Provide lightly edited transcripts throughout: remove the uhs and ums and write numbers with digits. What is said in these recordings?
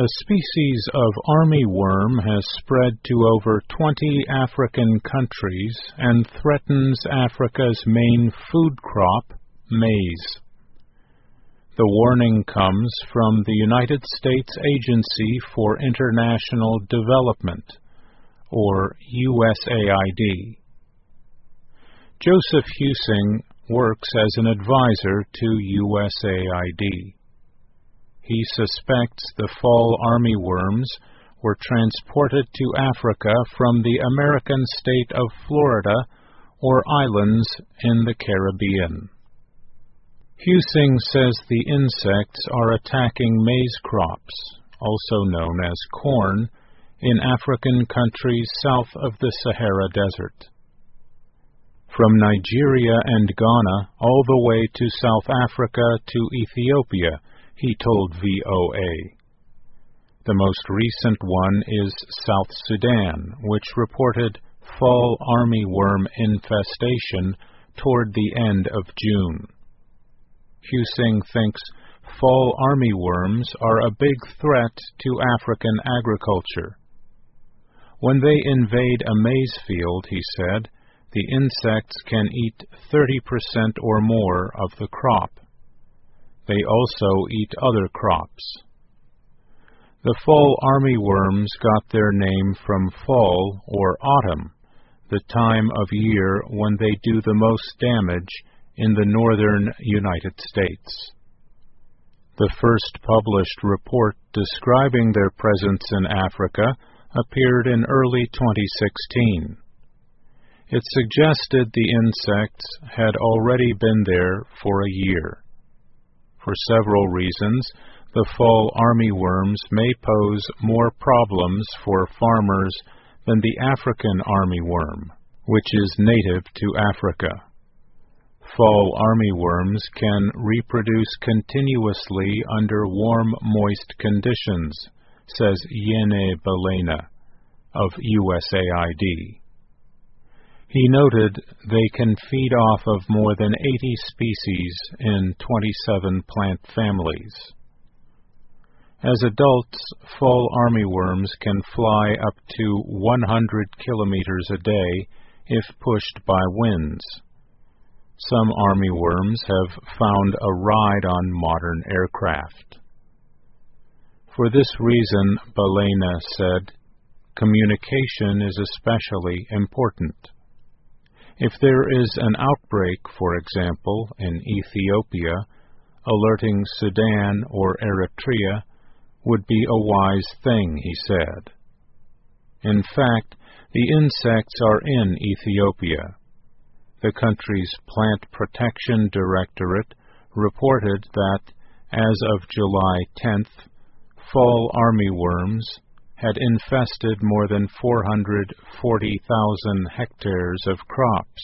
A species of armyworm has spread to over 20 African countries and threatens Africa's main food crop, maize. The warning comes from the United States Agency for International Development, or USAID. Joseph Husing works as an advisor to USAID. He suspects the fall armyworms were transported to Africa from the American state of Florida or islands in the Caribbean. Husing says the insects are attacking maize crops, also known as corn, in African countries south of the Sahara Desert. From Nigeria and Ghana all the way to South Africa to Ethiopia, he told VOA. The most recent one is South Sudan, which reported fall armyworm infestation toward the end of June. Husing thinks fall armyworms are a big threat to African agriculture. When they invade a maize field, he said, the insects can eat 30% or more of the crop. They also eat other crops. The fall armyworms got their name from fall or autumn, the time of year when they do the most damage in the northern United States. The first published report describing their presence in Africa appeared in early 2016. It suggested the insects had already been there for a year. For several reasons, the fall armyworms may pose more problems for farmers than the African armyworm, which is native to Africa. Fall armyworms can reproduce continuously under warm, moist conditions, says Yene Balena of USAID. He noted they can feed off of more than 80 species in 27 plant families. As adults, fall armyworms can fly up to 100 kilometers a day if pushed by winds. Some armyworms have found a ride on modern aircraft. For this reason, Balena said, communication is especially important. If there is an outbreak, for example, in Ethiopia, alerting Sudan or Eritrea would be a wise thing, he said. In fact, the insects are in Ethiopia. The country's Plant Protection Directorate reported that, as of July 10th, fall armyworms had infested more than 440,000 hectares of crops.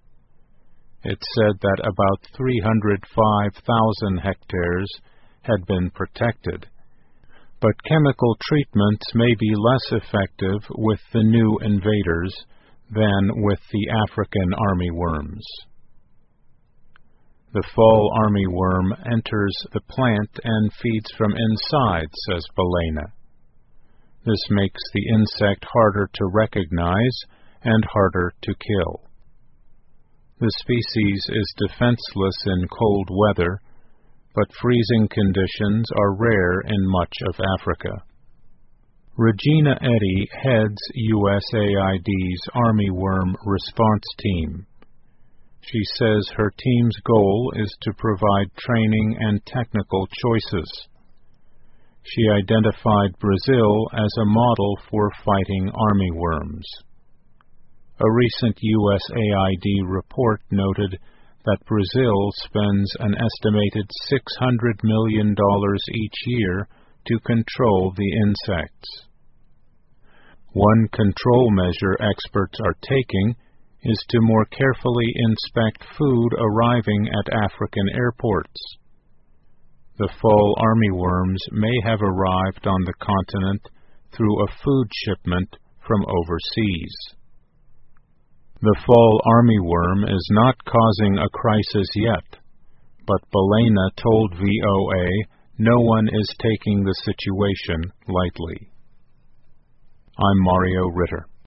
It said that about 305,000 hectares had been protected, but chemical treatments may be less effective with the new invaders than with the African armyworms. The fall armyworm enters the plant and feeds from inside, says Balena. This makes the insect harder to recognize and harder to kill. The species is defenseless in cold weather, but freezing conditions are rare in much of Africa. Regina Eddy heads USAID's Armyworm Response Team. She says her team's goal is to provide training and technical choices. She identified Brazil as a model for fighting armyworms. A recent USAID report noted that Brazil spends an estimated $600 million each year to control the insects. One control measure experts are taking is to more carefully inspect food arriving at African airports. The fall armyworms may have arrived on the continent through a food shipment from overseas. The fall armyworm is not causing a crisis yet, but Balena told VOA No one is taking the situation lightly. I'm Mario Ritter.